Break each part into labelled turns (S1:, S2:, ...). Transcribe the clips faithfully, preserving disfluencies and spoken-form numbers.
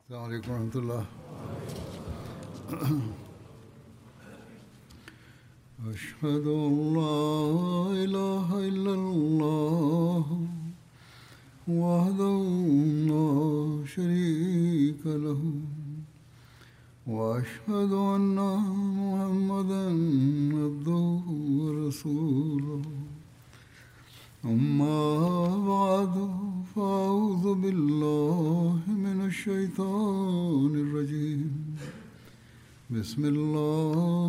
S1: السلام عليكم ورحمة الله. أشهد أن لا إله إلا الله وحده لا شريك له وأشهد أن محمدا عبده ورسوله أما بعد فأعوذ بالله من الشيطان الرجيم بسم الله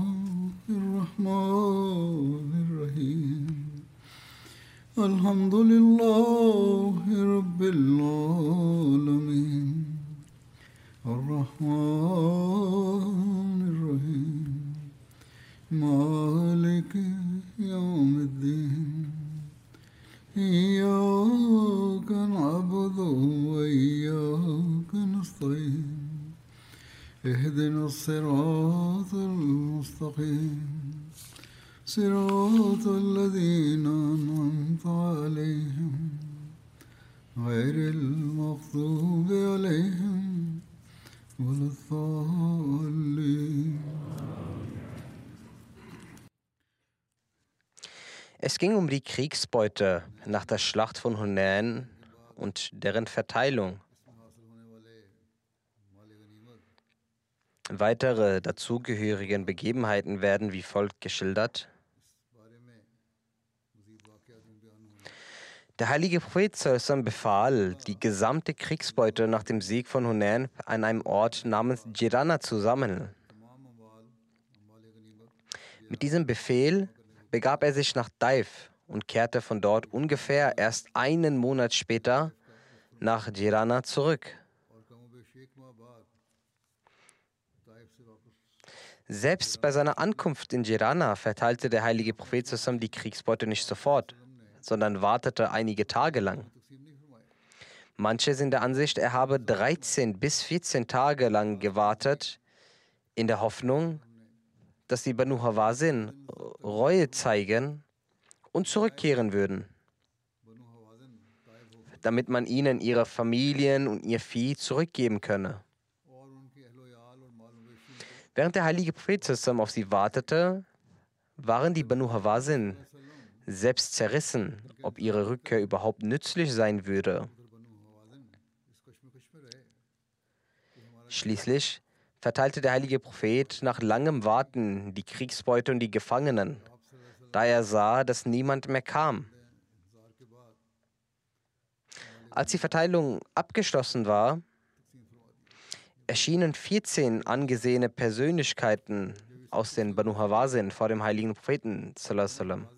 S1: الرحمن الرحيم الحمد لله رب العالمين الرحمن الرحيم مالك يوم الدين إياك نعبد وإياك نستعين اهدنا الصراط المستقيم صراط الذين أنعمت عليهم غير المغضوب عليهم ولا الضالين.
S2: Es ging um die Kriegsbeute nach der Schlacht von Hunain und deren Verteilung. Weitere dazugehörigen Begebenheiten werden wie folgt geschildert. Der heilige Prophet sallallahu befahl, die gesamte Kriegsbeute nach dem Sieg von Hunain an einem Ort namens Jirana zu sammeln. Mit diesem Befehl begab er sich nach Taif und kehrte von dort ungefähr erst einen Monat später nach Jirana zurück. Selbst bei seiner Ankunft in Jirana verteilte der heilige Prophet sallallahu die Kriegsbeute nicht sofort, sondern wartete einige Tage lang. Manche sind der Ansicht, er habe dreizehn bis vierzehn Tage lang gewartet, in der Hoffnung, dass die Banu Hawazin Reue zeigen und zurückkehren würden, damit man ihnen ihre Familien und ihr Vieh zurückgeben könne. Während der heilige Prophet sallallahu auf sie wartete, waren die Banu Hawazin selbst zerrissen, ob ihre Rückkehr überhaupt nützlich sein würde. Schließlich verteilte der heilige Prophet nach langem Warten die Kriegsbeute und die Gefangenen, da er sah, dass niemand mehr kam. Als die Verteilung abgeschlossen war, erschienen vierzehn angesehene Persönlichkeiten aus den Banu Hawazin vor dem heiligen Propheten sallallahu alaihi wasallam.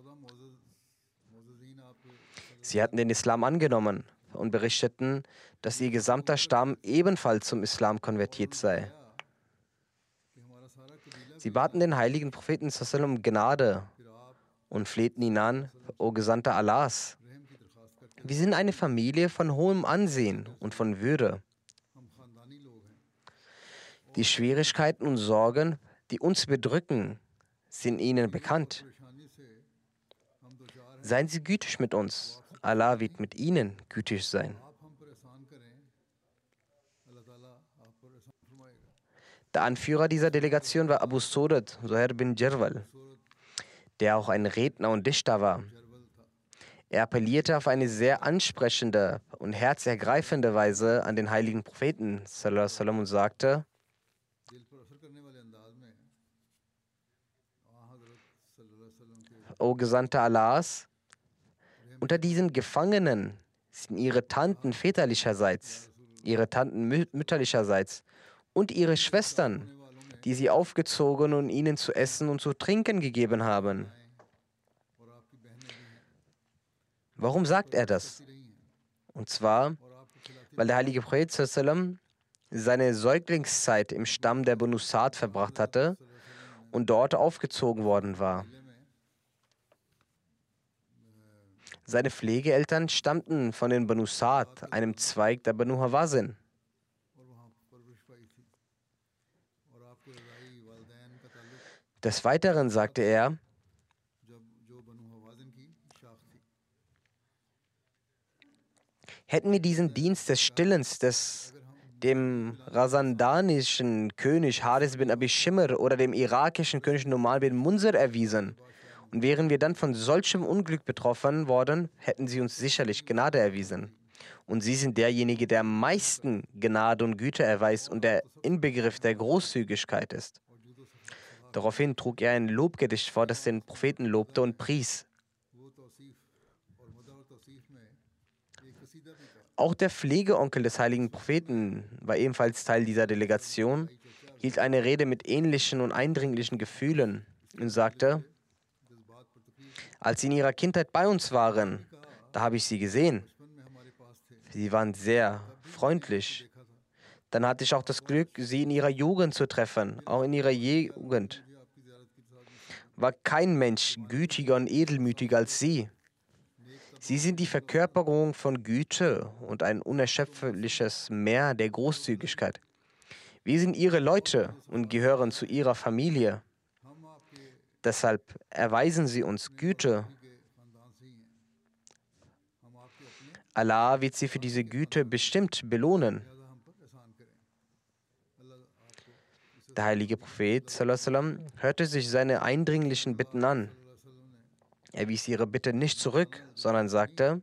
S2: Sie hatten den Islam angenommen und berichteten, dass ihr gesamter Stamm ebenfalls zum Islam konvertiert sei. Sie baten den heiligen Propheten sallallahu alaihi wasallam um Gnade und flehten ihn an: O Gesandter Allahs, wir sind eine Familie von hohem Ansehen und von Würde. Die Schwierigkeiten und Sorgen, die uns bedrücken, sind Ihnen bekannt. Seien Sie gütig mit uns. Allah wird mit Ihnen gütig sein. Der Anführer dieser Delegation war Abu Surat Zuhair bin Jarwal, der auch ein Redner und Dichter war. Er appellierte auf eine sehr ansprechende und herzergreifende Weise an den heiligen Propheten sallallahu alaihi wasallam und sagte: O Gesandter Allahs, unter diesen Gefangenen sind ihre Tanten väterlicherseits, ihre Tanten mü mütterlicherseits und ihre Schwestern, die sie aufgezogen und ihnen zu essen und zu trinken gegeben haben. Warum sagt er das? Und zwar, weil der heilige Prophet sallallahu alaihi wasallam seine Säuglingszeit im Stamm der Banu Sa'd verbracht hatte und dort aufgezogen worden war. Seine Pflegeeltern stammten von den Banu Sa'd, einem Zweig der Banu Hawazin. Des Weiteren sagte er: Hätten wir diesen Dienst des Stillens, des, dem rasandanischen König Haris bin Abi Shimr oder dem irakischen König Numan bin Munzir erwiesen. Und wären wir dann von solchem Unglück betroffen worden, hätten sie uns sicherlich Gnade erwiesen. Und sie sind derjenige, der am meisten Gnade und Güte erweist und der Inbegriff der Großzügigkeit ist. Daraufhin trug er ein Lobgedicht vor, das den Propheten lobte und pries. Auch der Pflegeonkel des heiligen Propheten war ebenfalls Teil dieser Delegation, hielt eine Rede mit ähnlichen und eindringlichen Gefühlen und sagte: Als sie in ihrer Kindheit bei uns waren, da habe ich sie gesehen. Sie waren sehr freundlich. Dann hatte ich auch das Glück, sie in ihrer Jugend zu treffen. Auch in ihrer Jugend war kein Mensch gütiger und edelmütiger als sie. Sie sind die Verkörperung von Güte und ein unerschöpfliches Meer der Großzügigkeit. Wir sind ihre Leute und gehören zu ihrer Familie. Deshalb erweisen sie uns Güte. Allah wird sie für diese Güte bestimmt belohnen. Der heilige Prophet sallallahu alaihi wasallam hörte sich seine eindringlichen Bitten an. Er wies ihre Bitte nicht zurück, sondern sagte: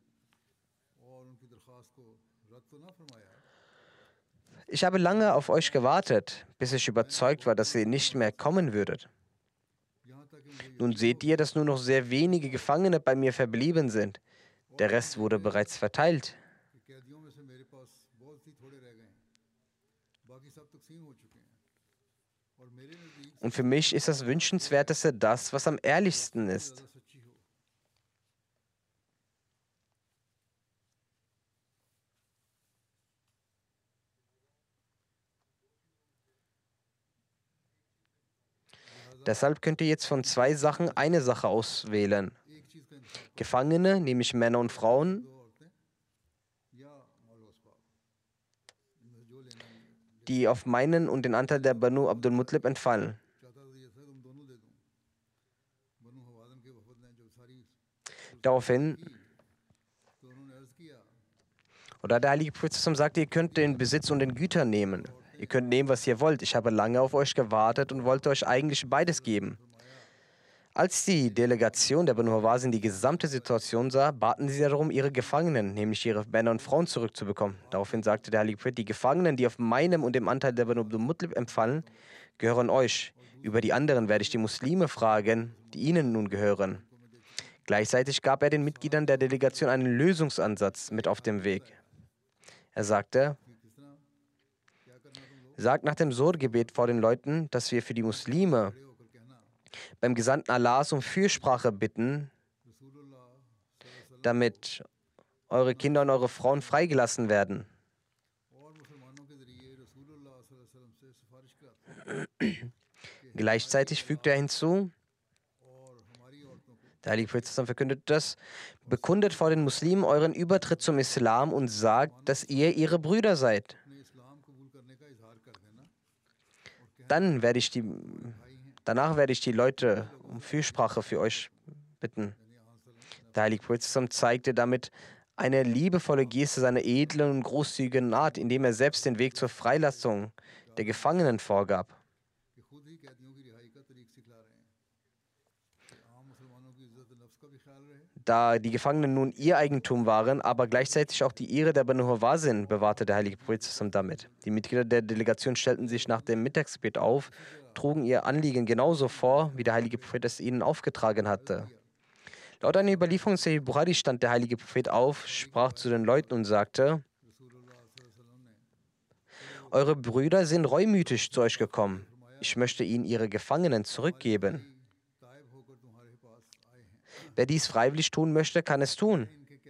S2: Ich habe lange auf euch gewartet, bis ich überzeugt war, dass ihr nicht mehr kommen würdet. Nun seht ihr, dass nur noch sehr wenige Gefangene bei mir verblieben sind. Der Rest wurde bereits verteilt. Und für mich ist das Wünschenswerteste das, was am ehrlichsten ist. Deshalb könnt ihr jetzt von zwei Sachen eine Sache auswählen. Gefangene, nämlich Männer und Frauen, die auf meinen und den Anteil der Banu Abdul Muttalib entfallen. Daraufhin, oder der heilige Prophet sagte, ihr könnt den Besitz und den Güter nehmen. Ihr könnt nehmen, was ihr wollt. Ich habe lange auf euch gewartet und wollte euch eigentlich beides geben. Als die Delegation der Banu Hawazin die gesamte Situation sah, baten sie darum, ihre Gefangenen, nämlich ihre Männer und Frauen, zurückzubekommen. Daraufhin sagte der heilige Prophet, die Gefangenen, die auf meinem und dem Anteil der Banu Abdul Muttalib empfallen, gehören euch. Über die anderen werde ich die Muslime fragen, die ihnen nun gehören. Gleichzeitig gab er den Mitgliedern der Delegation einen Lösungsansatz mit auf dem Weg. Er sagte: Sagt nach dem Suhr-Gebet vor den Leuten, dass wir für die Muslime beim Gesandten Allahs um Fürsprache bitten, damit eure Kinder und eure Frauen freigelassen werden. Gleichzeitig fügte er hinzu, der Heilige Prophet verkündet das: Bekundet vor den Muslimen euren Übertritt zum Islam und sagt, dass ihr ihre Brüder seid. Dann werde ich die, danach werde ich die Leute um Fürsprache für euch bitten. Der Heilige Prophet zeigte damit eine liebevolle Geste seiner edlen und großzügigen Art, indem er selbst den Weg zur Freilassung der Gefangenen vorgab. Da die Gefangenen nun ihr Eigentum waren, aber gleichzeitig auch die Ehre der Banu Hawazin, bewahrte der heilige Prophet damit. Die Mitglieder der Delegation stellten sich nach dem Mittagsgebet auf, trugen ihr Anliegen genauso vor, wie der heilige Prophet es ihnen aufgetragen hatte. Laut einer Überlieferung in Sahih Bukhari stand der heilige Prophet auf, sprach zu den Leuten und sagte: Eure Brüder sind reumütig zu euch gekommen. Ich möchte ihnen ihre Gefangenen zurückgeben. Wer dies freiwillig tun möchte, kann es tun.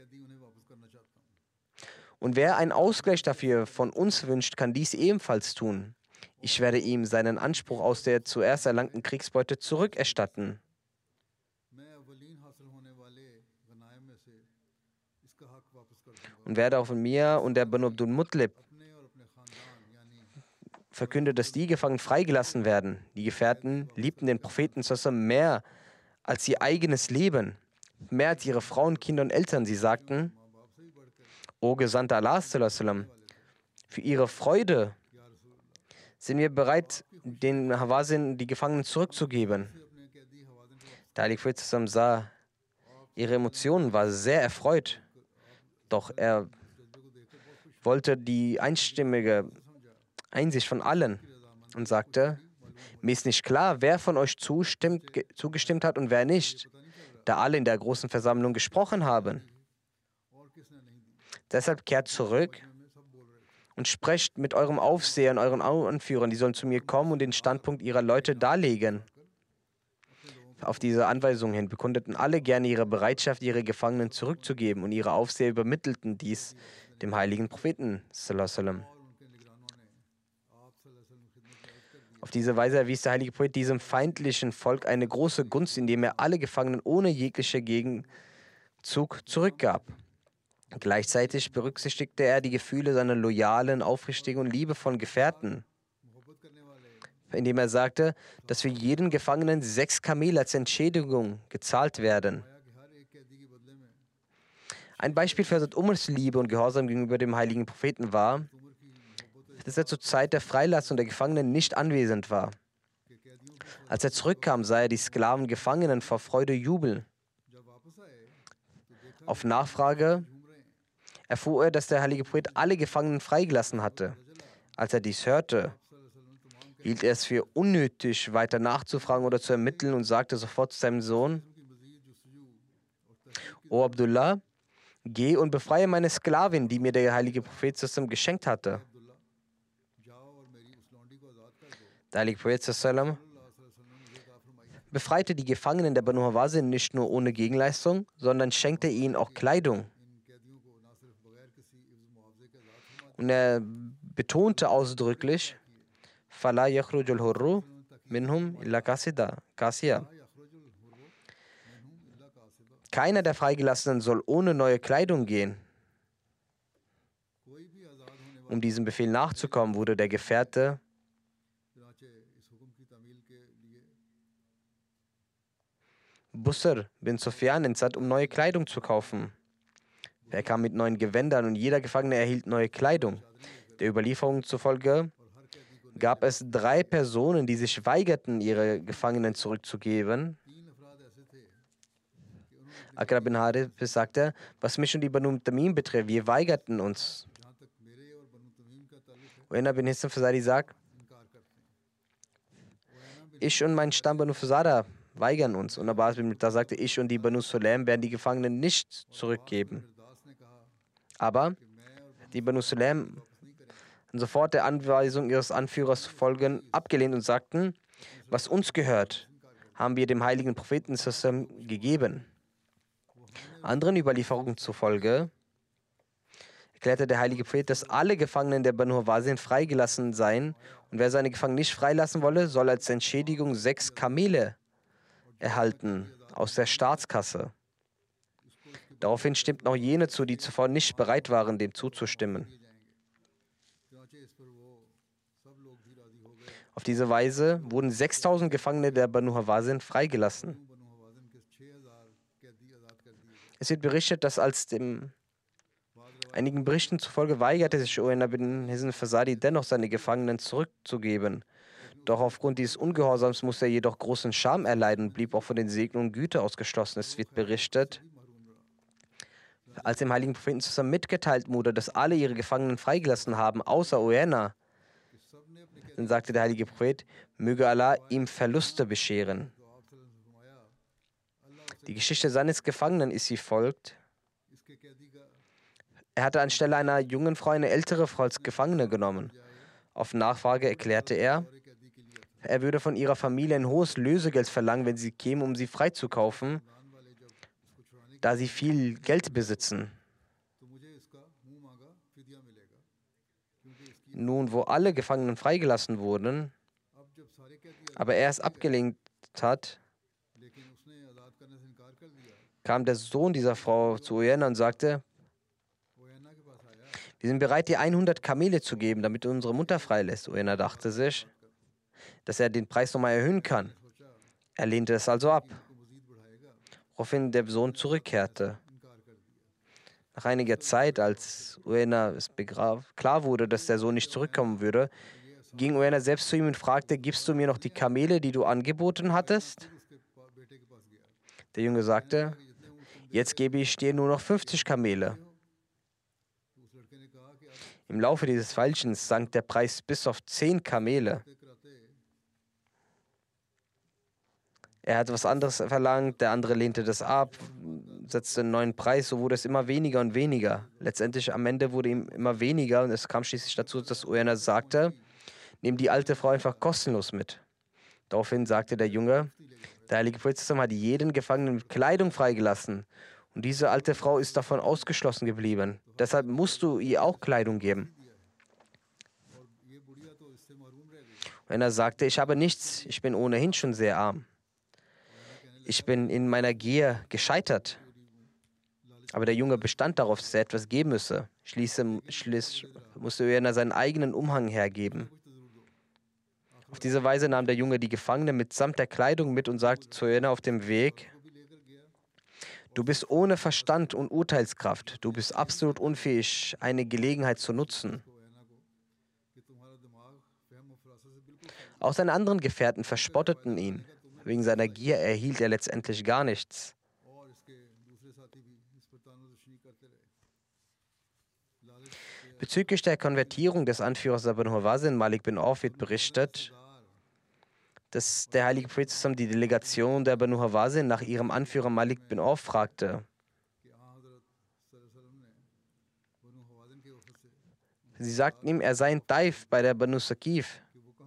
S2: Und wer einen Ausgleich dafür von uns wünscht, kann dies ebenfalls tun. Ich werde ihm seinen Anspruch aus der zuerst erlangten Kriegsbeute zurückerstatten. Und werde auch von mir und der Banu Abdul Muttalib verkündet, dass die Gefangenen freigelassen werden. Die Gefährten liebten den Propheten mehr als ihr eigenes Leben, mehr als ihre Frauen, Kinder und Eltern. Sie sagten: O Gesandter Allah, Für ihre Freude sind wir bereit, den Hawazin die Gefangenen zurückzugeben. Der Heilige Prophet zusammen sah ihre Emotionen, war sehr erfreut. Doch er wollte die einstimmige Einsicht von allen und sagte, mir ist nicht klar, wer von euch zustimmt, ge- zugestimmt hat und wer nicht, da alle in der großen Versammlung gesprochen haben. Deshalb kehrt zurück und sprecht mit eurem Aufseher und euren Au- Anführern, die sollen zu mir kommen und den Standpunkt ihrer Leute darlegen. Auf diese Anweisung hin bekundeten alle gerne ihre Bereitschaft, ihre Gefangenen zurückzugeben, und ihre Aufseher übermittelten dies dem heiligen Propheten sallallahu alaihi wasallam. Auf diese Weise erwies der heilige Prophet diesem feindlichen Volk eine große Gunst, indem er alle Gefangenen ohne jegliche Gegenzug zurückgab. Gleichzeitig berücksichtigte er die Gefühle seiner loyalen, aufrichtigen und liebevollen Gefährten, indem er sagte, dass für jeden Gefangenen sechs Kamele als Entschädigung gezahlt werden. Ein Beispiel für Hazrat Umars Liebe und Gehorsam gegenüber dem heiligen Propheten war, dass er zur Zeit der Freilassung der Gefangenen nicht anwesend war. Als er zurückkam, sah er die Sklaven Gefangenen vor Freude jubeln. Auf Nachfrage erfuhr er, dass der heilige Prophet alle Gefangenen freigelassen hatte. Als er dies hörte, hielt er es für unnötig, weiter nachzufragen oder zu ermitteln und sagte sofort zu seinem Sohn, O Abdullah, geh und befreie meine Sklavin, die mir der heilige Prophet zusammen geschenkt hatte. Der heilige Prophet zusammen befreite die Gefangenen der Banu Hawazin nicht nur ohne Gegenleistung, sondern schenkte ihnen auch Kleidung. Und er betonte ausdrücklich, Fala yakhrujul hurru minhum illa kasida, kasiya. Keiner der Freigelassenen soll ohne neue Kleidung gehen. Um diesem Befehl nachzukommen, wurde der Gefährte Busr bin Sufyan entsandt, um neue Kleidung zu kaufen. Er kam mit neuen Gewändern und jeder Gefangene erhielt neue Kleidung. Der Überlieferung zufolge gab es drei Personen, die sich weigerten, ihre Gefangenen zurückzugeben. Aqra bin Harith sagte, was mich und die Banu Tamim betrifft, wir weigerten uns. Uena bin Hisam Fazari sagt, ich und mein Stamm Banu Fazara weigern uns. Und Abbas bin Mittah sagte, ich und die Banu Sulaim werden die Gefangenen nicht zurückgeben. Aber die Banu Sulaim haben sofort der Anweisung ihres Anführers zu folgen abgelehnt und sagten, was uns gehört, haben wir dem heiligen Propheten gegeben. Anderen Überlieferungen zufolge erklärte der heilige Prophet, dass alle Gefangenen der Banu Hawazin freigelassen seien, und wer seine Gefangenen nicht freilassen wolle, soll als Entschädigung sechs Kamele erhalten aus der Staatskasse. Daraufhin stimmten auch jene zu, die zuvor nicht bereit waren, dem zuzustimmen. Auf diese Weise wurden sechstausend Gefangene der Banu Hawazin freigelassen. Es wird berichtet, dass als dem einigen Berichten zufolge weigerte sich Uena bin Hisn Fasadi dennoch seine Gefangenen zurückzugeben. Doch aufgrund dieses Ungehorsams musste er jedoch großen Scham erleiden und blieb auch von den Segnungen und Güter ausgeschlossen. Es wird berichtet, als dem heiligen Propheten zusammen mitgeteilt wurde, dass alle ihre Gefangenen freigelassen haben, außer Uena, dann sagte der heilige Prophet, möge Allah ihm Verluste bescheren. Die Geschichte seines Gefangenen ist wie folgt. Er hatte anstelle einer jungen Frau eine ältere Frau als Gefangene genommen. Auf Nachfrage erklärte er, er würde von ihrer Familie ein hohes Lösegeld verlangen, wenn sie kämen, um sie freizukaufen, da sie viel Geld besitzen. Nun, wo alle Gefangenen freigelassen wurden, aber er es abgelehnt hat, kam der Sohn dieser Frau zu Uena und sagte, wir sind bereit, dir hundert Kamele zu geben, damit du unsere Mutter freilässt. Uena dachte sich, dass er den Preis nochmal erhöhen kann. Er lehnte es also ab, woraufhin der Sohn zurückkehrte. Nach einiger Zeit, als Uena es begraf, klar wurde, dass der Sohn nicht zurückkommen würde, ging Uena selbst zu ihm und fragte, gibst du mir noch die Kamele, die du angeboten hattest? Der Junge sagte, jetzt gebe ich dir nur noch fünfzig Kamele. Im Laufe dieses Feilschens sank der Preis bis auf zehn Kamele. Er hat was anderes verlangt, der andere lehnte das ab, setzte einen neuen Preis, so wurde es immer weniger und weniger. Letztendlich am Ende wurde ihm immer weniger und es kam schließlich dazu, dass Uena sagte, nimm die alte Frau einfach kostenlos mit. Daraufhin sagte der Junge, der heilige Prophet hat jeden Gefangenen mit Kleidung freigelassen und diese alte Frau ist davon ausgeschlossen geblieben. Deshalb musst du ihr auch Kleidung geben. Uena sagte, ich habe nichts, ich bin ohnehin schon sehr arm. Ich bin in meiner Gier gescheitert. Aber der Junge bestand darauf, dass er etwas geben müsse. Schließlich musste Uena seinen eigenen Umhang hergeben. Auf diese Weise nahm der Junge die Gefangene mitsamt der Kleidung mit und sagte zu Uena auf dem Weg, du bist ohne Verstand und Urteilskraft. Du bist absolut unfähig, eine Gelegenheit zu nutzen. Auch seine anderen Gefährten verspotteten ihn. Wegen seiner Gier erhielt er letztendlich gar nichts. Bezüglich der Konvertierung des Anführers der Banu Hawazin, Malik bin Auf, wird berichtet, dass der heilige Prophet die Delegation der Banu Hawazin nach ihrem Anführer Malik bin Auf fragte. Sie sagten ihm, er sei in Taif bei der Banu Saqif.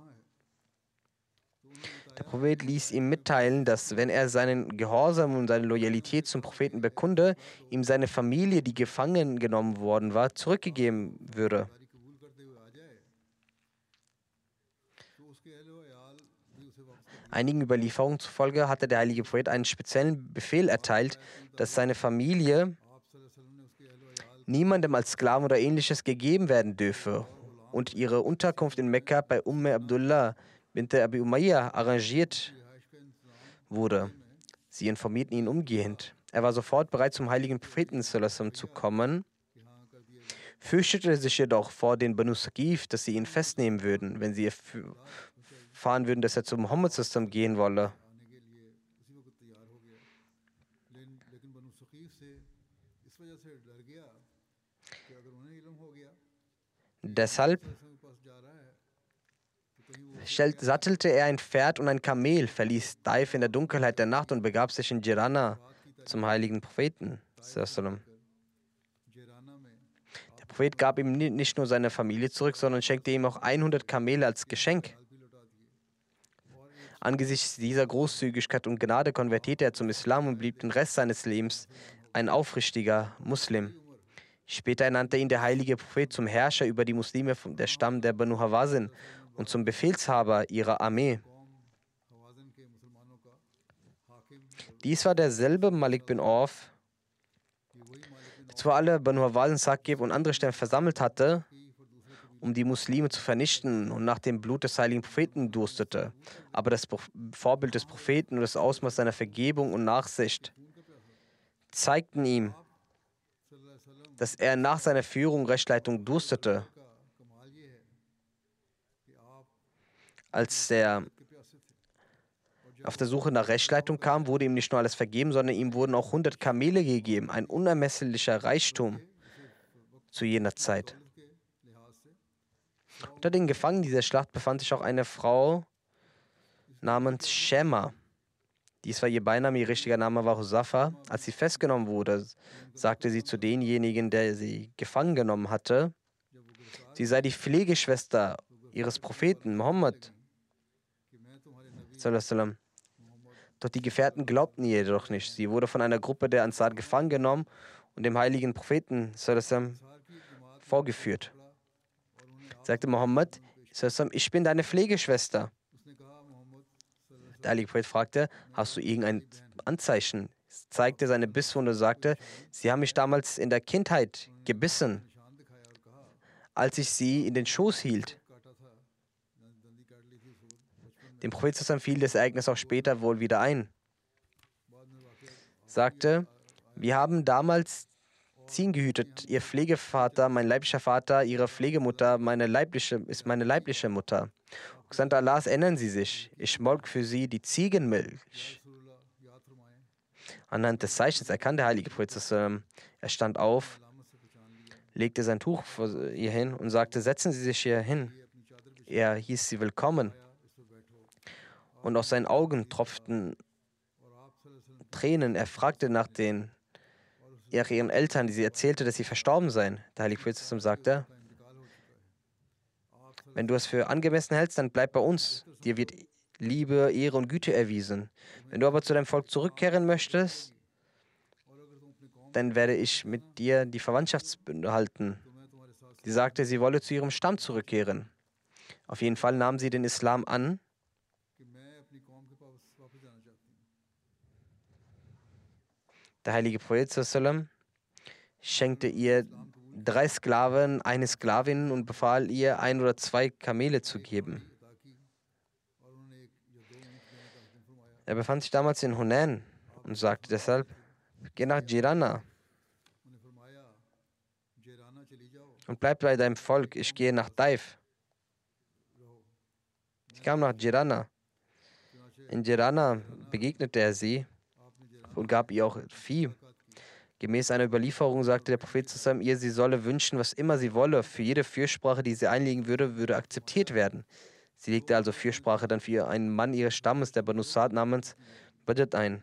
S2: Der Prophet ließ ihm mitteilen, dass, wenn er seinen Gehorsam und seine Loyalität zum Propheten bekunde, ihm seine Familie, die gefangen genommen worden war, zurückgegeben würde. Einigen Überlieferungen zufolge hatte der heilige Prophet einen speziellen Befehl erteilt, dass seine Familie niemandem als Sklaven oder ähnliches gegeben werden dürfe und ihre Unterkunft in Mekka bei Umme Abdullah bint Abi Umayya arrangiert wurde. Sie informierten ihn umgehend. Er war sofort bereit, zum heiligen Propheten zu kommen, fürchtete sich jedoch vor den Banu Saqif, dass sie ihn festnehmen würden, wenn sie erfahren würden, dass er zu Muhammad gehen wolle. Deshalb sattelte er ein Pferd und ein Kamel, verließ Taif in der Dunkelheit der Nacht und begab sich in Jirana zum heiligen Propheten. Der Prophet gab ihm nicht nur seine Familie zurück, sondern schenkte ihm auch hundert Kamele als Geschenk. Angesichts dieser Großzügigkeit und Gnade konvertierte er zum Islam und blieb den Rest seines Lebens ein aufrichtiger Muslim. Später ernannte ihn der heilige Prophet zum Herrscher über die Muslime der Stamm der Banu Hawazin und zum Befehlshaber ihrer Armee. Dies war derselbe Malik bin Auf, der zwar alle Banu Hawazin, Saqif und andere Stämme versammelt hatte, um die Muslime zu vernichten und nach dem Blut des heiligen Propheten durstete. Aber das Vorbild des Propheten und das Ausmaß seiner Vergebung und Nachsicht zeigten ihm, dass er nach seiner Führung Rechtsleitung durstete. Als er auf der Suche nach Rechtsleitung kam, wurde ihm nicht nur alles vergeben, sondern ihm wurden auch hundert Kamele gegeben, ein unermesslicher Reichtum zu jener Zeit. Unter den Gefangenen dieser Schlacht befand sich auch eine Frau namens Shema. Dies war ihr Beiname, ihr richtiger Name war Husafa. Als sie festgenommen wurde, sagte sie zu denjenigen, der sie gefangen genommen hatte, sie sei die Pflegeschwester ihres Propheten Muhammad. Doch die Gefährten glaubten ihr jedoch nicht. Sie wurde von einer Gruppe der Ansar gefangen genommen und dem heiligen Propheten vorgeführt. Sagte Muhammad, ich bin deine Pflegeschwester. Der heilige Prophet fragte, hast du irgendein Anzeichen? Es zeigte seine Bisswunde und sagte, sie haben mich damals in der Kindheit gebissen, als ich sie in den Schoß hielt. Dem Propheten fiel das Ereignis auch später wohl wieder ein. Sagte, wir haben damals Ziegen gehütet. Ihr Pflegevater, mein leiblicher Vater, ihre Pflegemutter, meine leibliche, ist meine leibliche Mutter. Gesandter Allahs, erinnern Sie sich, ich molk für Sie die Ziegenmilch. Anhand des Zeichens erkannte der heilige Prophet, sallam, er stand auf, legte sein Tuch vor ihr hin und sagte, setzen Sie sich hier hin. Er hieß sie willkommen. Und aus seinen Augen tropften Tränen. Er fragte nach den ihren Eltern, die sie erzählte, dass sie verstorben seien. Der heilige Prophet sagte, wenn du es für angemessen hältst, dann bleib bei uns. Dir wird Liebe, Ehre und Güte erwiesen. Wenn du aber zu deinem Volk zurückkehren möchtest, dann werde ich mit dir die Verwandtschaftsbünde halten. Sie sagte, sie wolle zu ihrem Stamm zurückkehren. Auf jeden Fall nahm sie den Islam an. Der heilige Prophet sallam, schenkte ihr drei Sklaven, eine Sklavin und befahl ihr, ein oder zwei Kamele zu geben. Er befand sich damals in Hunain und sagte deshalb, geh nach Jirana und bleib bei deinem Volk, ich gehe nach Taif. Ich kam nach Jirana. In Jirana begegnete er sie und gab ihr auch Vieh. Gemäß einer Überlieferung sagte der Prophet zusammen ihr, sie solle wünschen, was immer sie wolle. Für jede Fürsprache, die sie einlegen würde, würde akzeptiert werden. Sie legte also Fürsprache dann für einen Mann ihres Stammes, der Banu Sa'd namens Badr, ein.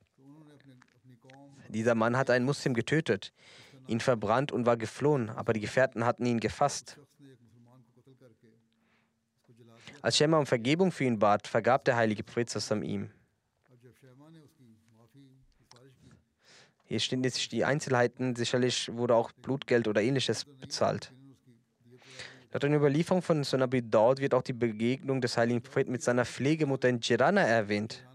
S2: Dieser Mann hatte einen Muslim getötet, ihn verbrannt und war geflohen, aber die Gefährten hatten ihn gefasst. Als Shema um Vergebung für ihn bat, vergab der heilige Prophet zusammen ihm. Hier stehen jetzt die Einzelheiten, sicherlich wurde auch Blutgeld oder ähnliches bezahlt. Laut einer Überlieferung von Sunan Abi Daud wird auch die Begegnung des heiligen Propheten mit seiner Pflegemutter in Jirana erwähnt.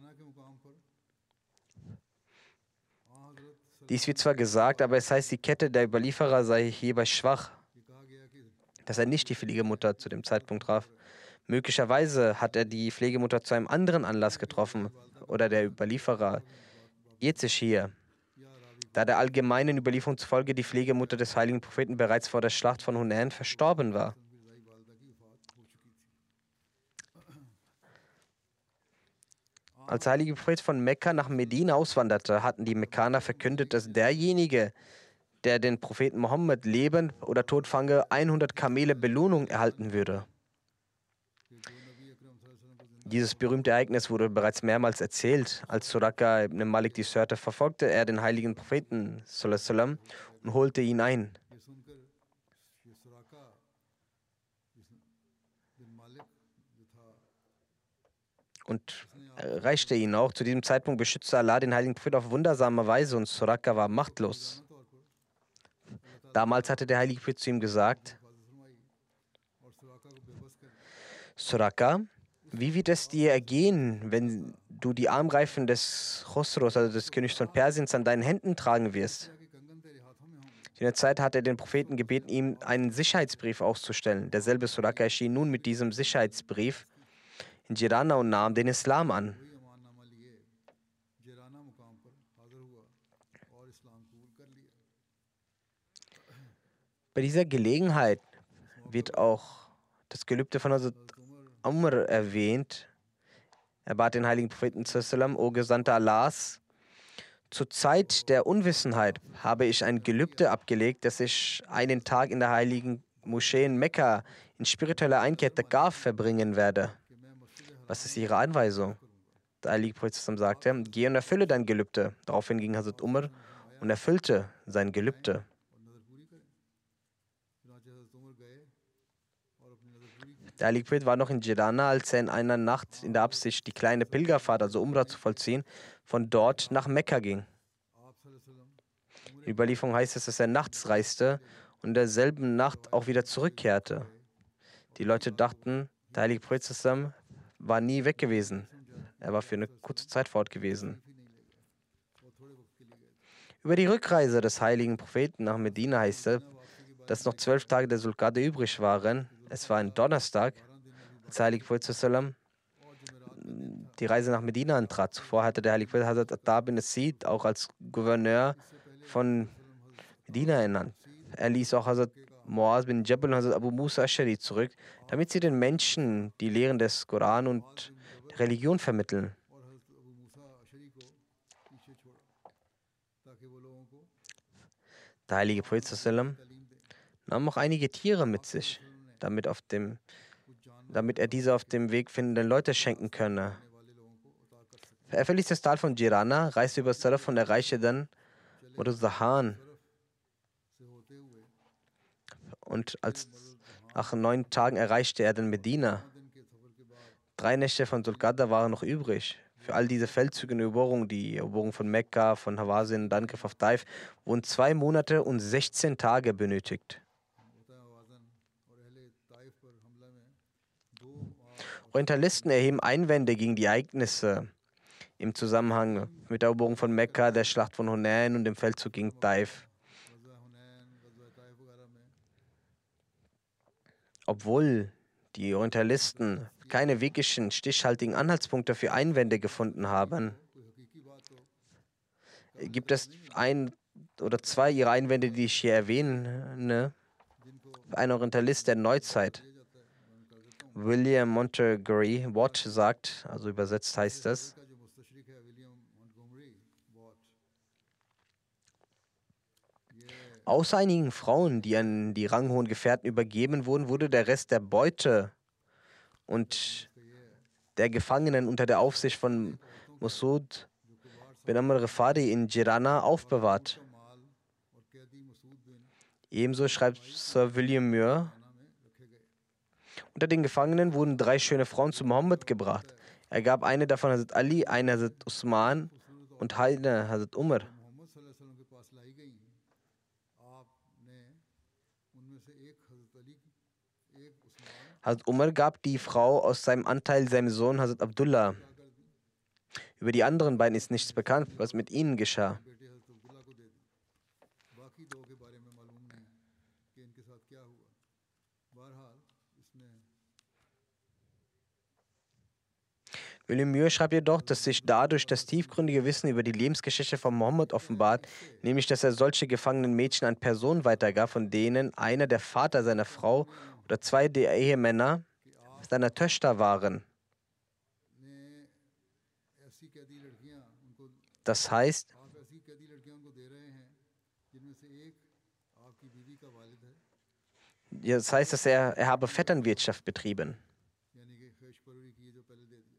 S2: Dies wird zwar gesagt, aber es heißt, die Kette der Überlieferer sei hierbei schwach, dass er nicht die Pflegemutter zu dem Zeitpunkt traf. Möglicherweise hat er die Pflegemutter zu einem anderen Anlass getroffen oder der Überlieferer irrt sich hier, da der allgemeinen Überlieferung zufolge die Pflegemutter des heiligen Propheten bereits vor der Schlacht von Hunain verstorben war. Als der heilige Prophet von Mekka nach Medina auswanderte, hatten die Mekkaner verkündet, dass derjenige, der den Propheten Mohammed lebend oder tot fange, hundert Kamele Belohnung erhalten würde. Dieses berühmte Ereignis wurde bereits mehrmals erzählt. Als Suraka ibn Malik dies hörte, verfolgte er den heiligen Propheten sallam, und holte ihn ein. Und erreichte ihn auch. Zu diesem Zeitpunkt beschützte Allah den heiligen Propheten auf wundersame Weise und Suraka war machtlos. Damals hatte der heilige Prophet zu ihm gesagt, Suraka, wie wird es dir ergehen, wenn du die Armreifen des Chosros, also des Königs von Persiens, an deinen Händen tragen wirst? In der Zeit hat er den Propheten gebeten, ihm einen Sicherheitsbrief auszustellen. Derselbe Suraka erschien nun mit diesem Sicherheitsbrief in Jirana und nahm den Islam an. Bei dieser Gelegenheit wird auch das Gelübde von Hazrat Umar erwähnt. Er bat den heiligen Propheten, O Gesandter Allahs, zur Zeit der Unwissenheit habe ich ein Gelübde abgelegt, dass ich einen Tag in der heiligen Moschee in Mekka in spiritueller Einkehr Takaf verbringen werde. Was ist Ihre Anweisung? Der heilige Prophet sagte, geh und erfülle dein Gelübde. Daraufhin ging Hazrat Umar und erfüllte sein Gelübde. Der heilige Prophet war noch in Jirana, als er in einer Nacht in der Absicht, die kleine Pilgerfahrt, also Umrah, zu vollziehen, von dort nach Mekka ging. In der Überlieferung heißt es, dass er nachts reiste und in derselben Nacht auch wieder zurückkehrte. Die Leute dachten, der heilige Prophet war nie weg gewesen. Er war für eine kurze Zeit fort gewesen. Über die Rückreise des heiligen Propheten nach Medina heißt es, dass noch zwölf Tage der Sulqa'dah übrig waren. Es war ein Donnerstag, als der heilige Prophet die Reise nach Medina antrat. Zuvor hatte der heilige Prophet Hazrat Attar bin Asid auch als Gouverneur von Medina ernannt. Er ließ auch Hazrat Muaz bin Jabal und Hazrat Abu Musa Ashari zurück, damit sie den Menschen die Lehren des Koran und der Religion vermitteln.
S1: और हज़रत अबू मूसा अशरी को पीछे छोड़ा ताकि वो लोगों को
S2: Der heilige
S1: Quran
S2: Prophet
S1: और दीन की
S2: sallam
S1: तालीम दें।
S2: nahm auch einige Tiere mit
S1: आपके
S2: sich,
S1: रसूल ने
S2: damit, auf dem,
S1: कुछ जानवरों
S2: damit
S1: को
S2: er
S1: तौर
S2: diese auf
S1: किया
S2: dem Weg findenden Leute schenken
S1: रास्ते में
S2: könne.
S1: आने वाले लोगों को अता कर सके।
S2: Er verließ das Tal von Jirana, reiste über
S1: बाद
S2: das
S1: में
S2: Salaf
S1: जब
S2: und
S1: वो
S2: erreichte dann
S1: चले
S2: Muruzzahan.
S1: सरफ से होते हुए
S2: Und
S1: फिर
S2: als
S1: मरुज़्ज़ाहान
S2: nach neun Tagen erreichte er dann Medina.
S1: नौ दिन के सफ़र के बाद
S2: Drei Nächte von Sulqada waren noch übrig. Für all diese Feldzüge und Eroberungen, die Eroberung von Mekka, von Hawazin und Angriff auf Taif, wurden zwei Monate und sechzehn Tage benötigt.
S1: होता है आवाज़न और अहले ताइफ पर हमला में दो माह और
S2: Orientalisten erheben Einwände gegen die Ereignisse im Zusammenhang mit der Eroberung von Mekka, der Schlacht von Hunain und dem Feldzug gegen Taif.
S1: गज़वा हुनैन गज़वा ताइफ वगैरह में
S2: Obwohl die Orientalisten keine wirklichen stichhaltigen Anhaltspunkte für Einwände gefunden haben,
S1: कोई हकीकी बात तो
S2: gibt es ein oder zwei ihrer Einwände, die ich hier erwähne.
S1: जिनको
S2: Ein Orientalist der Neuzeit,
S1: दिया जाता है मैं कर देता हूँ।
S2: William Montgomery Watt, sagt, also übersetzt heißt das,
S1: का जो मुस्तशरिक है विलियम मॉन्टगोमरी वॉट ये
S2: außer einigen Frauen, die an die ranghohen Gefährten übergeben wurden, wurde der Rest der Beute und der Gefangenen unter der Aufsicht von Masud
S1: जो कुबार
S2: bin Amr Rifadi in Jirana aufbewahrt.
S1: का माल और कैदी मसूद बिन
S2: Ebenso schreibt Sir William Muir,
S1: खाना में रखे गए।
S2: unter den Gefangenen wurden drei schöne Frauen zu Mohammed gebracht. Er gab eine davon Hazrat Ali, eine Hazrat Usman und eine Hazrat Umar.
S1: Mohammad सल्लल्लाहु अलैहि वसल्लम के पास लाई गई आपने उनमें से एक हज़रत अली एक Usman
S2: Hazrat Umar gab die Frau aus seinem Anteil seinem Sohn Hazrat Abdullah. Über die anderen beiden ist nichts bekannt, was mit ihnen geschah.
S1: बेटे हज़रत अब्दुल्ला को दे दी। बाकी दो के बारे में मालूम नहीं कि इनके साथ क्या हुआ। बहरहाल इसने
S2: William Muir schreibt jedoch, dass sich dadurch das tiefgründige Wissen über die Lebensgeschichte von Mohammed offenbart, nämlich dass er solche gefangenen Mädchen an Personen weitergab, von denen einer der Vater seiner Frau oder zwei der Ehemänner seiner Töchter waren.
S1: ने ऐसी कैदी लड़कियां उनको
S2: Das heißt,
S1: आप ऐसी कैदी लड़कियां उनको दे रहे हैं जिनमें से एक आपकी बीवी का वालिद है
S2: das heißt, dass er, er habe Vetternwirtschaft betrieben.
S1: यानी कि खेश परवरी की जो पहले दे दिया।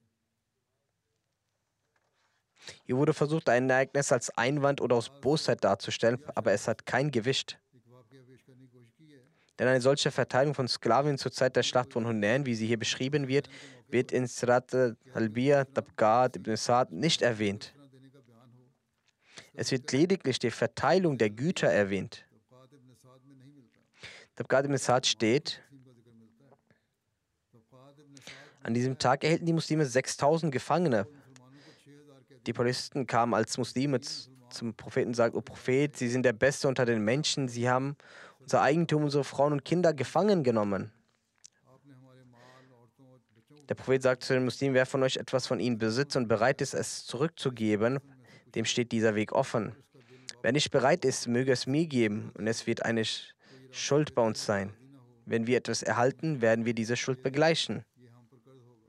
S2: Hier wurde versucht, ein Ereignis als Einwand oder aus Bosheit darzustellen, aber es hat kein Gewicht.
S1: एक वाक़या पेश करने की कोशिश की है।
S2: Denn eine solche Verteilung von Sklavinnen zur Zeit der Schlacht von Hunain, wie sie hier beschrieben wird, wird in Sirat al-Halbiya, Tabqat, Ibn Sa'd nicht erwähnt.
S1: इतना देने का बयान हो
S2: Es wird lediglich die Verteilung der Güter erwähnt.
S1: तबक़ात इब्न साद में नहीं मिलता।
S2: Tabqat Ibn Sa'd steht,
S1: तक़सीम का जिक्र मिलता है। तबक़ात इब्न साद
S2: an diesem Tag erhielten die Muslime sechstausend Gefangene.
S1: मुसलमानों को छः हज़ार कैदी
S2: Die Polizisten kamen als Muslime z- zum Propheten und sagten, O Prophet, Sie sind der Beste unter den Menschen, Sie haben unser Eigentum, unsere Frauen und Kinder gefangen genommen.
S1: आपने हमारे माल औरतों और बच्चों को
S2: Der Prophet sagte zu den Muslimen, wer von euch etwas von ihnen besitzt und bereit ist, es zurückzugeben, dem steht dieser Weg offen. Wer nicht bereit ist, möge es mir geben und es wird eine Sch- Schuld bei uns sein. Wenn wir etwas erhalten, werden wir diese Schuld begleichen.
S1: ये हम पर कर्ज होगा।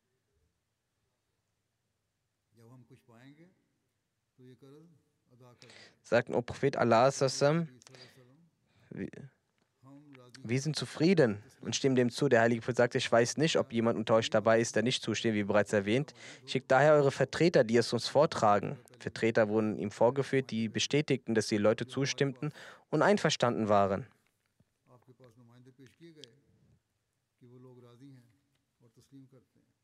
S1: जब हम कुछ पाएंगे तो ये कर्ज अदा कर देंगे।
S2: Sagten, O Prophet Allah, Sassam,
S1: नबी सल्लल्लाहु अलैहि वसल्लम,
S2: wir
S1: हम राजी
S2: wir sind zufrieden und stimmen dem zu. Der Heilige Prophet sagte, ich weiß nicht, ob jemand unter euch dabei ist, der nicht zustimmt, wie bereits erwähnt. Schickt daher eure Vertreter, die es uns vortragen. Vertreter wurden ihm vorgeführt, die bestätigten, dass die Leute zustimmten und einverstanden waren.
S1: आपके पास नुमाइंदे पेश किए गए कि वो लोग राजी हैं और तस्लीम करते हैं।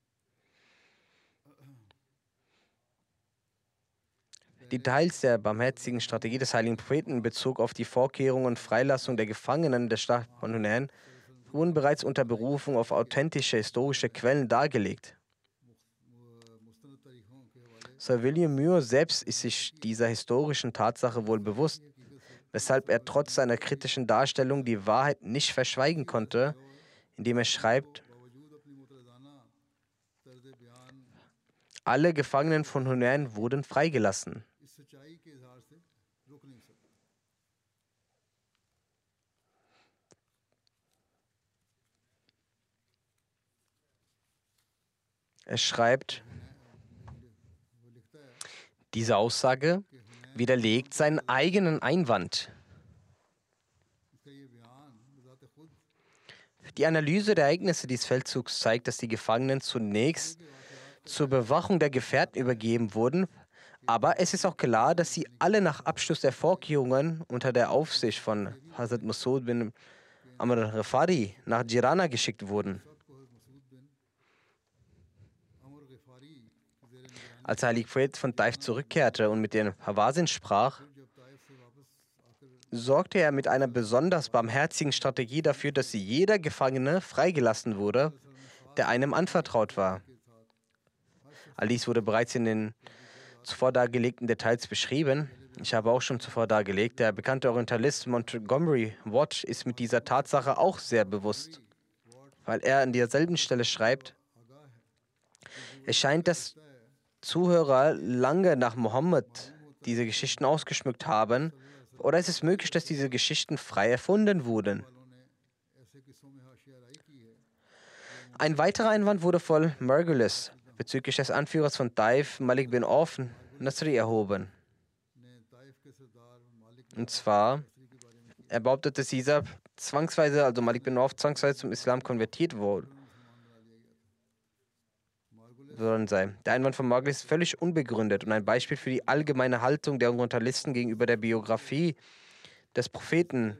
S2: Details der barmherzigen Strategie des heiligen Propheten in Bezug auf die Vorkehrungen und Freilassung der Gefangenen der Schlacht von Hunain wurden bereits unter Berufung auf authentische historische Quellen dargelegt.
S1: मुस्तनद तारीखों के हवाले
S2: Sir William Muir selbst ist sich dieser historischen Tatsache wohl bewusst, weshalb er trotz seiner kritischen Darstellung die Wahrheit nicht verschweigen konnte, indem er schreibt,
S1: बावजूद अपनी मुतरदाना तर्ज बयान
S2: alle Gefangenen von Hunain wurden freigelassen.
S1: इस सच्चाई के इजहार से रुक नहीं सकते।
S2: Er schreibt, diese Aussage widerlegt seinen eigenen Einwand. Die Analyse der Ereignisse dieses Feldzugs zeigt, dass die Gefangenen zunächst zur Bewachung der Gefährten übergeben wurden, aber es ist auch klar, dass sie alle nach Abschluss der Vorkehrungen unter der Aufsicht von Hazrat Masud bin Amr Ghifari nach Jirana geschickt wurden. Als der heilige Prophet von Taif zurückkehrte und mit den Hawazin sprach, sorgte er mit einer besonders barmherzigen Strategie dafür, dass jeder Gefangene freigelassen wurde, der einem anvertraut war. All dies wurde bereits in den zuvor dargelegten Details beschrieben. Ich habe auch schon zuvor dargelegt, der bekannte Orientalist Montgomery Watt ist mit dieser Tatsache auch sehr bewusst, weil er an derselben Stelle schreibt, es scheint, dass Zuhörer lange nach Mohammed diese Geschichten ausgeschmückt haben, oder ist es möglich, dass diese Geschichten frei erfunden wurden? Ein weiterer Einwand wurde von Margulis bezüglich des Anführers von Taif, Malik bin Auf Nasri, erhoben. Und zwar, er behauptete, dass dieser zwangsweise, also Malik bin Auf, zwangsweise zum Islam konvertiert wurde. Sei. Der Einwand von Margulis ist völlig unbegründet und ein Beispiel für die allgemeine Haltung der Orientalisten gegenüber der Biografie des Propheten,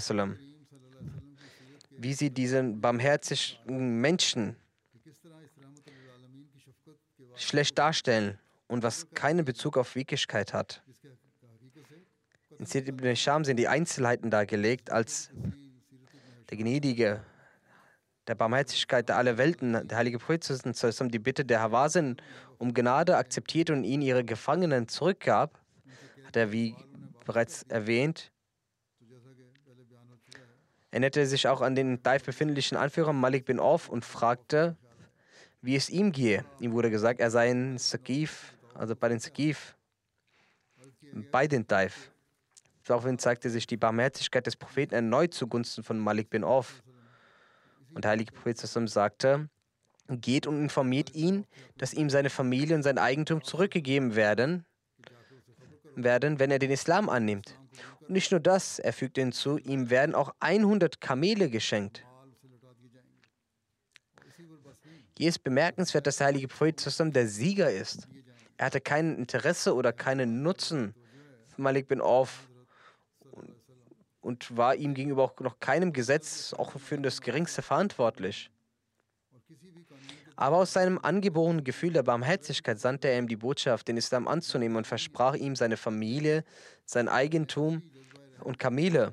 S2: wie sie diesen barmherzigen Menschen schlecht darstellen und was keinen Bezug auf Wirklichkeit hat. In Siyar ibn Hisham sind die Einzelheiten dargelegt als der Gnädige, der Barmherzigkeit der aller Welten, der heilige Prophet die Bitte der Hawazin um Gnade akzeptierte und ihnen ihre Gefangenen zurückgab, hat er, wie bereits erwähnt, erinnerte sich auch an den Taif befindlichen Anführer Malik bin Auf und fragte, wie es ihm gehe. Ihm wurde gesagt, er sei in Saqif, also bei den Saqif, bei den Taif. Daraufhin zeigte sich die Barmherzigkeit des Propheten erneut zugunsten von Malik bin Auf. Und der heilige Prophet sagte, geht und informiert ihn, dass ihm seine Familie und sein Eigentum zurückgegeben werden, werden, wenn er den Islam annimmt. Und nicht nur das, er fügte hinzu, ihm werden auch hundert Kamele geschenkt. Hier ist bemerkenswert, dass der heilige Prophet der Sieger ist. Er hatte kein Interesse oder keinen Nutzen für Malik bin Auf und war ihm gegenüber auch noch keinem Gesetz, auch für das Geringste, verantwortlich. Aber aus seinem angeborenen Gefühl der Barmherzigkeit sandte er ihm die Botschaft, den Islam anzunehmen und versprach ihm seine Familie, sein Eigentum und Kamele.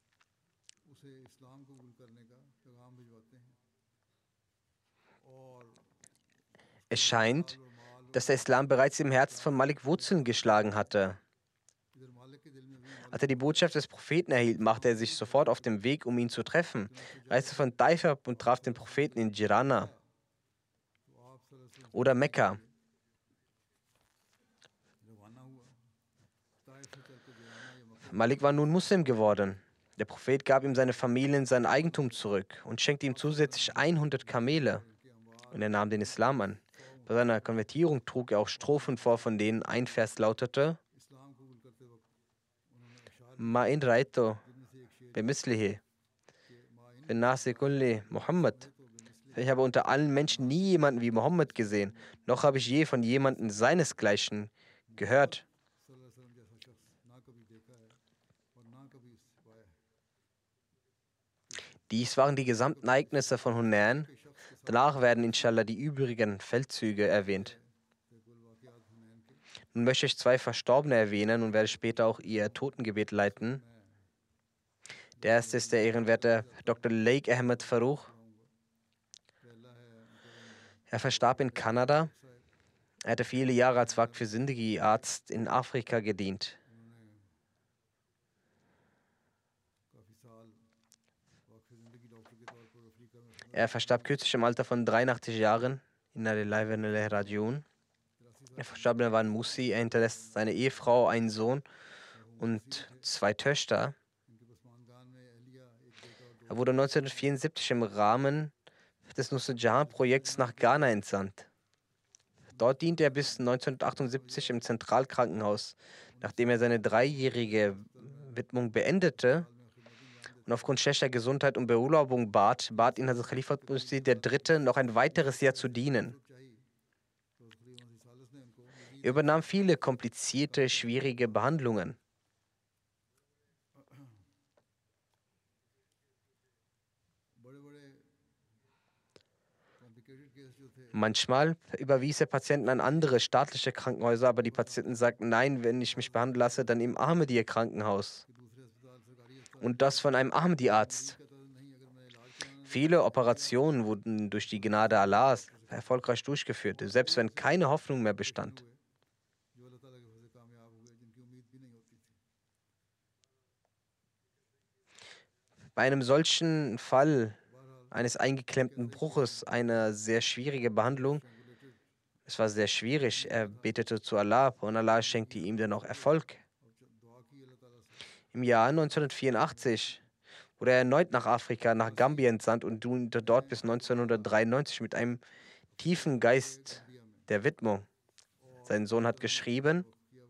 S2: Es scheint, dass der Islam bereits im Herzen von Malik Wurzeln geschlagen hatte. Als er die Botschaft des Propheten erhielt, machte er sich sofort auf den Weg, um ihn zu treffen, reiste von Taif ab und traf den Propheten in Jirana oder Mekka. Malik war nun Muslim geworden. Der Prophet gab ihm seine Familie und sein Eigentum zurück und schenkte ihm zusätzlich hundert Kamele. Und er nahm den Islam an. Bei seiner Konvertierung trug er auch Strophen vor, von denen ein Vers lautete: Ma'in Raito bemislihi Nasi kulli Muhammad. Ich habe unter allen Menschen nie jemanden wie Mohammed gesehen, noch habe ich je von jemandem seinesgleichen gehört. Dies waren die gesamten Ereignisse von Hunain. Danach werden inshallah die übrigen Feldzüge erwähnt. Nun möchte ich zwei Verstorbene erwähnen und werde später auch ihr Totengebet leiten. Der erste ist der ehrenwerte Doktor Lake Ahmed Farouk. Er verstarb in Kanada. Er hatte viele Jahre als Waqf für Zindagi-Arzt in Afrika gedient. Er verstarb kürzlich im Alter von dreiundachtzig Jahren. Inna lillahi wa inna ilaihi rajiun. Der Verstorbene war ein Musi. Er hinterlässt seine Ehefrau, einen Sohn und zwei Töchter. Er wurde neunzehnhundertvierundsiebzig im Rahmen des Nusrat Jahan-Projekts nach Ghana entsandt. Dort diente er bis neunzehnhundertachtundsiebzig im Zentralkrankenhaus. Nachdem er seine dreijährige Widmung beendete und aufgrund schlechter Gesundheit um Beurlaubung bat, bat ihn Hazrat Khalifat Masih der Dritte, noch ein weiteres Jahr zu dienen. Er übernahm viele komplizierte, schwierige Behandlungen. Manchmal überwies er Patienten an andere staatliche Krankenhäuser, aber die Patienten sagten, nein, wenn ich mich behandeln lasse, dann im Ahmadiyya-Krankenhaus. Und das von einem Ahmadi-Arzt. Viele Operationen wurden durch die Gnade Allahs erfolgreich durchgeführt, selbst wenn keine Hoffnung mehr bestand. Bei einem solchen Fall eines eingeklemmten Bruches, eine sehr schwierige Behandlung, es war sehr schwierig, er betete zu Allah und Allah schenkte ihm dann auch Erfolg. Im Jahr neunzehnhundertvierundachtzig wurde er erneut nach Afrika, nach Gambia entsandt und diente dort bis neunzehnhundertdreiundneunzig mit einem tiefen Geist der Widmung. Sein Sohn hat geschrieben,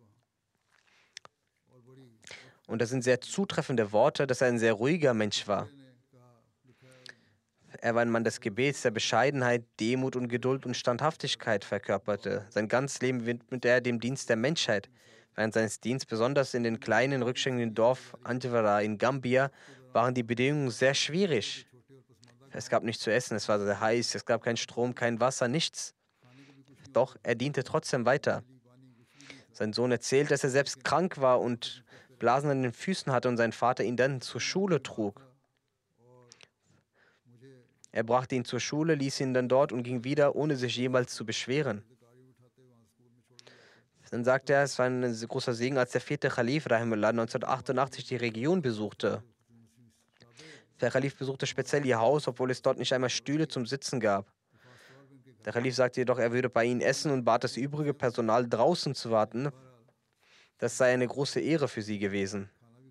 S2: und das sind sehr zutreffende Worte, dass er ein sehr ruhiger Mensch war. Er war ein Mann des Gebets, der Bescheidenheit, Demut und Geduld und Standhaftigkeit verkörperte. Sein ganzes Leben widmete er dem Dienst der Menschheit. Während seines Dienstes, besonders in den kleinen, rückständigen Dorf Anjwara in Gambia, waren die Bedingungen sehr schwierig. Es gab nichts zu essen, es war sehr heiß, es gab keinen Strom, kein Wasser, nichts. Doch er diente trotzdem weiter. Sein Sohn erzählt, dass er selbst krank war und Blasen an den Füßen hatte und sein Vater ihn dann zur Schule trug. Er brachte ihn zur Schule, ließ ihn dann dort und ging wieder, ohne sich jemals zu beschweren. Dann sagte er, es war ein großer Segen, als der vierte Khalif Rahimullah neunzehnhundertachtundachtzig die Region besuchte. Der Khalif besuchte speziell ihr Haus, obwohl es dort nicht einmal Stühle zum Sitzen gab. Der Khalif sagte jedoch, er würde bei ihnen essen und bat das übrige Personal draußen zu warten. Das sei eine große Ehre für sie gewesen.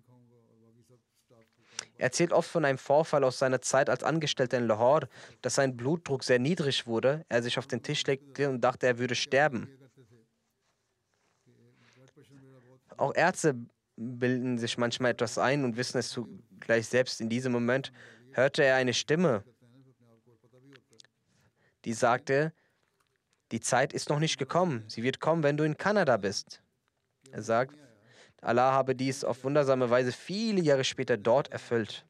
S2: Er erzählt oft von einem Vorfall aus seiner Zeit als Angestellter in Lahore, dass sein Blutdruck sehr niedrig wurde, er sich auf den Tisch legte und dachte, er würde sterben. Auch Ärzte bilden sich manchmal etwas ein und wissen es zugleich selbst. In diesem Moment hörte er eine Stimme, die sagte, die Zeit ist noch nicht gekommen, sie wird kommen, wenn du in Kanada bist. Er sagt, Allah habe dies auf wundersame Weise viele Jahre später dort erfüllt.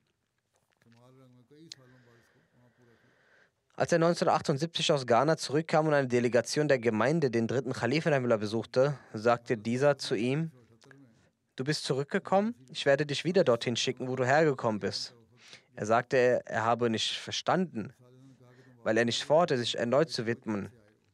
S2: Als er neunzehnhundertachtundsiebzig aus Ghana zurückkam und eine Delegation der Gemeinde den dritten Khalifen besuchte, sagte dieser zu ihm, du bist zurückgekommen, ich werde dich wieder dorthin schicken, wo du hergekommen bist. Er sagte, er habe nicht verstanden, weil er nicht vorhatte, sich erneut zu widmen.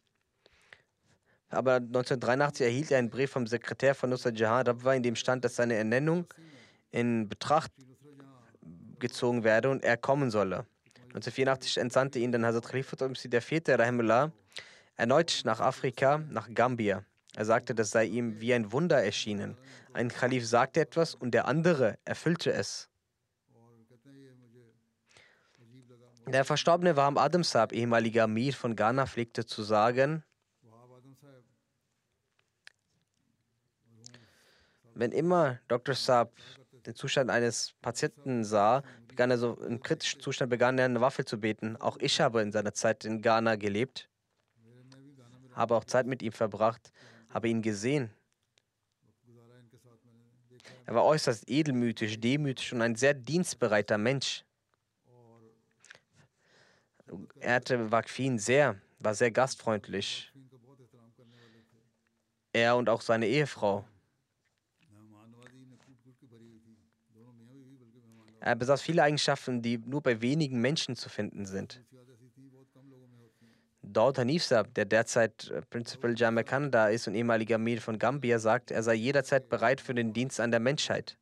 S2: Aber neunzehnhundertdreiundachtzig erhielt er einen Brief vom Sekretär von Nusrat Jahan Rabwa, in dem stand, dass seine Ernennung in Betracht gezogen werde und er kommen solle. neunzehnhundertvierundachtzig entsandte ihn dann Hazrat Khalifat Masih der Vierte Rahimullah erneut nach Afrika, nach Gambia. Er sagte, das sei ihm wie ein Wunder erschienen. Ein Khalif sagte etwas und der andere erfüllte es. Der verstorbene Wahab Adam Sahib, ehemaliger Amir von Ghana, pflegte zu sagen, wenn immer Doktor Saab den Zustand eines Patienten sah, begann er so im kritischen Zustand begann er eine Waffe zu beten. Auch ich habe in seiner Zeit in Ghana gelebt, habe auch Zeit mit ihm verbracht, habe ihn gesehen. Er war äußerst edelmütig, demütig und ein sehr dienstbereiter Mensch. Er ehrte Waqfin sehr, war sehr gastfreundlich. Er und auch seine Ehefrau. Er besaß viele Eigenschaften, die nur bei wenigen Menschen zu finden sind. Daud Hanif Saab, der derzeit Principal Jamia Kanada ist und ehemaliger Amir von Gambia, sagt, er sei jederzeit bereit für den Dienst an der Menschheit.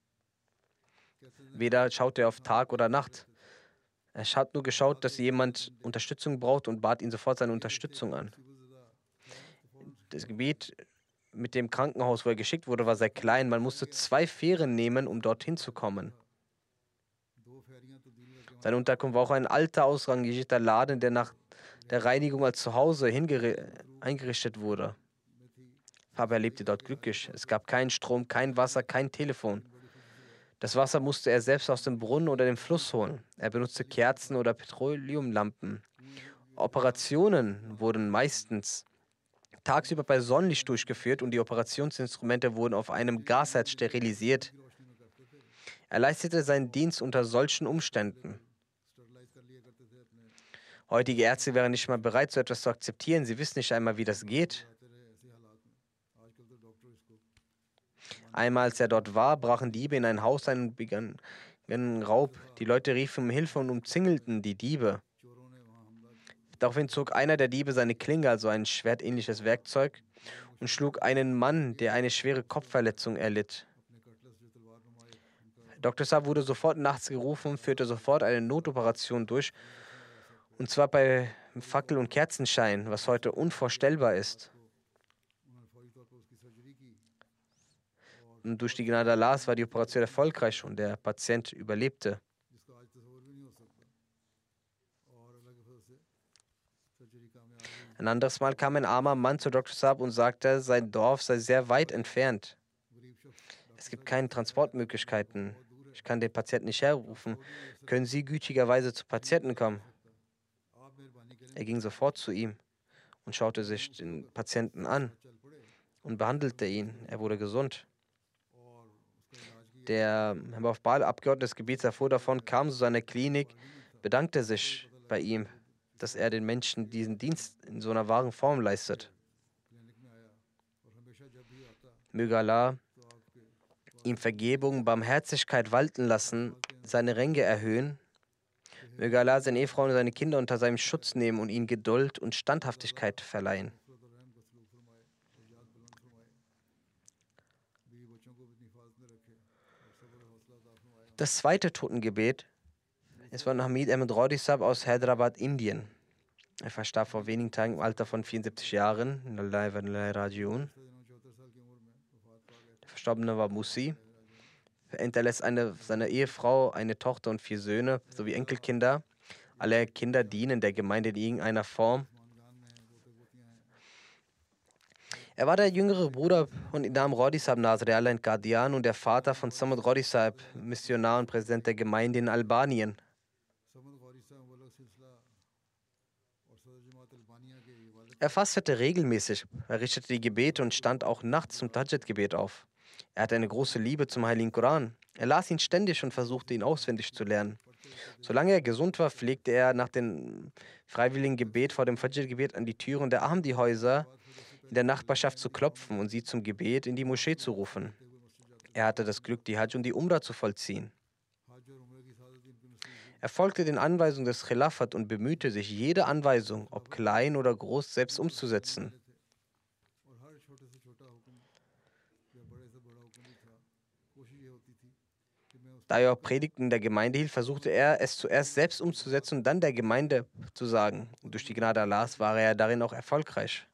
S2: Weder schaut er auf Tag oder Nacht. Er hat nur geschaut, dass jemand Unterstützung braucht und bat ihn sofort seine Unterstützung an. Das Gebiet mit dem Krankenhaus, wo er geschickt wurde, war sehr klein. Man musste zwei Fähren nehmen, um dorthin zu kommen. Seine Unterkunft war auch ein alter, ausrangierter Laden, der nach der Reinigung als Zuhause eingerichtet wurde. Aber er lebte dort glücklich. Es gab keinen Strom, kein Wasser, kein Telefon. Das Wasser musste er selbst aus dem Brunnen oder dem Fluss holen. Er benutzte Kerzen oder Petroleumlampen. Operationen wurden meistens tagsüber bei Sonnenlicht durchgeführt und die Operationsinstrumente wurden auf einem Gasherd sterilisiert. Er leistete seinen Dienst unter solchen Umständen. Heutige Ärzte wären nicht mal bereit, so etwas zu akzeptieren. Sie wissen nicht einmal, wie das geht. Einmal, als er dort war, brachen Diebe in ein Haus ein und begannen einen Raub. Die Leute riefen um Hilfe und umzingelten die Diebe. Daraufhin zog einer der Diebe seine Klinge, also ein schwertähnliches Werkzeug, und schlug einen Mann, der eine schwere Kopfverletzung erlitt. Doktor Saab wurde sofort nachts gerufen und führte sofort eine Notoperation durch, und zwar bei Fackel- und Kerzenschein, was heute unvorstellbar ist. Und durch die Gnade Allahs war die Operation erfolgreich und der Patient überlebte. Ein anderes Mal kam ein armer Mann zu Doktor Saab und sagte, sein Dorf sei sehr weit entfernt. Es gibt keine Transportmöglichkeiten. Ich kann den Patienten nicht herrufen. Können Sie gütigerweise zu Patienten kommen? Er ging sofort zu ihm und schaute sich den Patienten an und behandelte ihn. Er wurde gesund. Der Herr Bafbal, Abgeordneter des Gebiets, erfuhr davon, kam zu seiner Klinik, bedankte sich bei ihm, dass er den Menschen diesen Dienst in so einer wahren Form leistet. Möge Allah ihm Vergebung, Barmherzigkeit walten lassen, seine Ränge erhöhen. Möge Allah seine Ehefrau und seine Kinder unter seinem Schutz nehmen und ihnen Geduld und Standhaftigkeit verleihen. Das zweite Totengebet ist von Hamid Ahmed Rodi Saab aus Hyderabad, Indien. Er verstarb vor wenigen Tagen im Alter von vierundsiebzig Jahren. Der Verstorbene war Musi. Er hinterlässt eine, seine Ehefrau, eine Tochter und vier Söhne sowie Enkelkinder. Alle Kinder dienen der Gemeinde in irgendeiner Form. Er war der jüngere Bruder von Imam Rodi Saab Nazr in Qadian und der Vater von Samad Rodi Saab, Missionar und Präsident der Gemeinde in Albanien. Er fastete regelmäßig, er richtete die Gebete und stand auch nachts zum Tahajjud-Gebet auf. Er hatte eine große Liebe zum Heiligen Koran. Er las ihn ständig und versuchte, ihn auswendig zu lernen. Solange er gesund war, pflegte er nach dem freiwilligen Gebet vor dem Fajr-Gebet an die Türen der Ahmadi-Häuser in der Nachbarschaft zu klopfen und sie zum Gebet in die Moschee zu rufen. Er hatte das Glück, die Hajj und die Umrah zu vollziehen. Er folgte den Anweisungen des Khilafat und bemühte sich, jede Anweisung, ob klein oder groß, selbst umzusetzen. Da er auch Predigten in der Gemeinde hielt, versuchte er, es zuerst selbst umzusetzen und dann der Gemeinde zu sagen. Und durch die Gnade Allahs war er darin auch erfolgreich.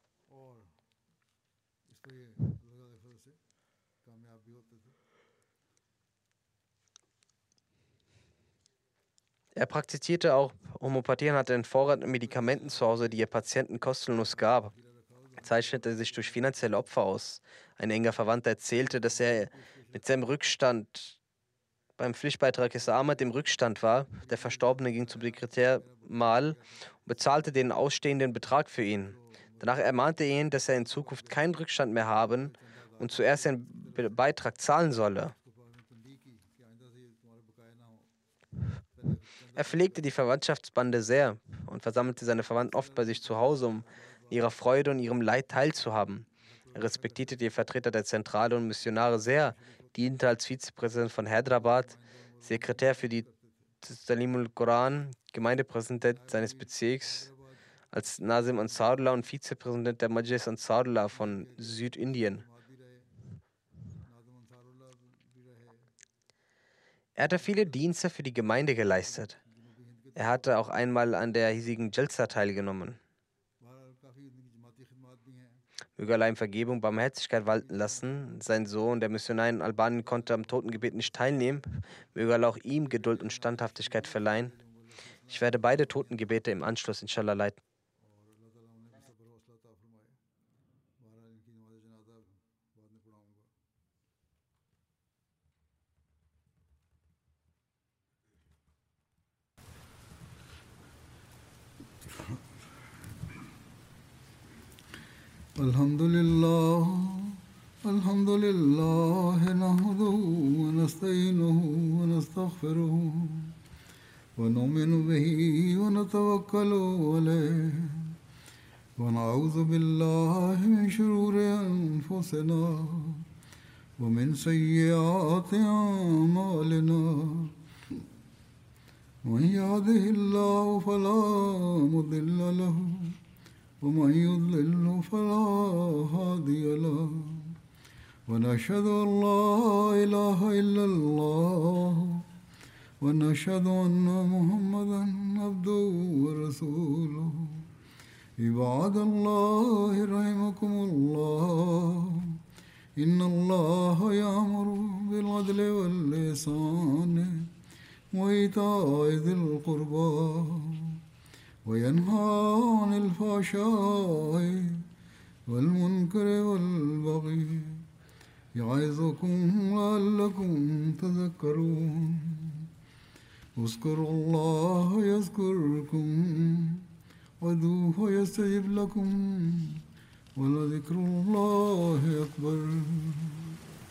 S2: Er praktizierte auch Homöopathie und hatte einen Vorrat an Medikamenten zu Hause, die er Patienten kostenlos gab. Er zeichnete sich durch finanzielle Opfer aus. Ein enger Verwandter erzählte, dass er mit seinem Rückstand beim Pflichtbeitrag des Ahmad im Rückstand war. Der Verstorbene ging zum Sekretär Mal und bezahlte den ausstehenden Betrag für ihn. Danach ermahnte er ihn, dass er in Zukunft keinen Rückstand mehr haben und zuerst den Be- Beitrag zahlen solle. Er pflegte die Verwandtschaftsbande sehr und versammelte seine Verwandten oft bei sich zu Hause, um ihrer Freude und ihrem Leid teilzuhaben. Er respektierte die Vertreter der Zentrale und Missionare sehr, diente als Vizepräsident von Hyderabad, Sekretär für die Talimul Quran, Gemeindepräsident seines Bezirks, als Nazim Ansarullah und Vizepräsident der Majlis Ansarullah von Südindien. Er hatte viele Dienste für die Gemeinde geleistet. Er hatte auch einmal an der hiesigen Jalsa teilgenommen. Möge Allah ihm Vergebung, Barmherzigkeit walten lassen. Sein Sohn, der Missionar in Albanien, konnte am Totengebet nicht teilnehmen. Möge Allah auch ihm Geduld und Standhaftigkeit verleihen. Ich werde beide Totengebete im Anschluss inshallah leiten.
S1: الحمد لله الحمد لله نحمده ونستعينه ونستغفره ونؤمن به ونتوكل عليه ونعوذ بالله من شرور أنفسنا ومن سيئات أعمالنا من يهده الله فلا مضل له ومن يضلل فلا هادي له ونشهد أن لا إله إلا الله ونشهد أن محمدا عبده ورسوله عباد الله رحمكم الله إن الله يأمر بالعدل والإحسان وإيتاء ذي القربى وينهى عن الفحشاء والمنكر والبغي يعظكم لعلكم تذكرون اذكروا الله يذكركم وادعوه يستجب لكم ولذكر الله أكبر.